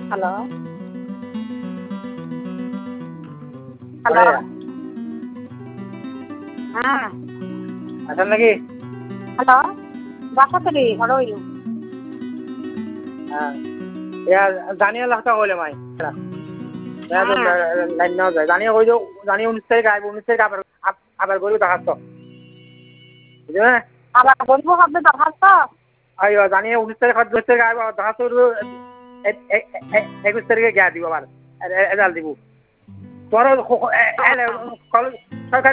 Hello hello হ্যাঁ আসেন নাকি? হ্যালো বাসাতলি হরই হ্যাঁ ইয়া জানিয়ে লাখটা কইলে মাই লাইন নাও যায় জানিয়ে কই দিও জানিয়ে 19 তারিখ আইব 19 তারিখ আবার গরু দেখাচ্ছ বুঝলে আবার বলবো হবে দরখাস্ত আইও জানিয়ে 19 তারিখ 10 তারিখ আইব দেখাচ্ছ 21 তারিখে গিয়া দিব আবার এজাল দিব তোর সরকার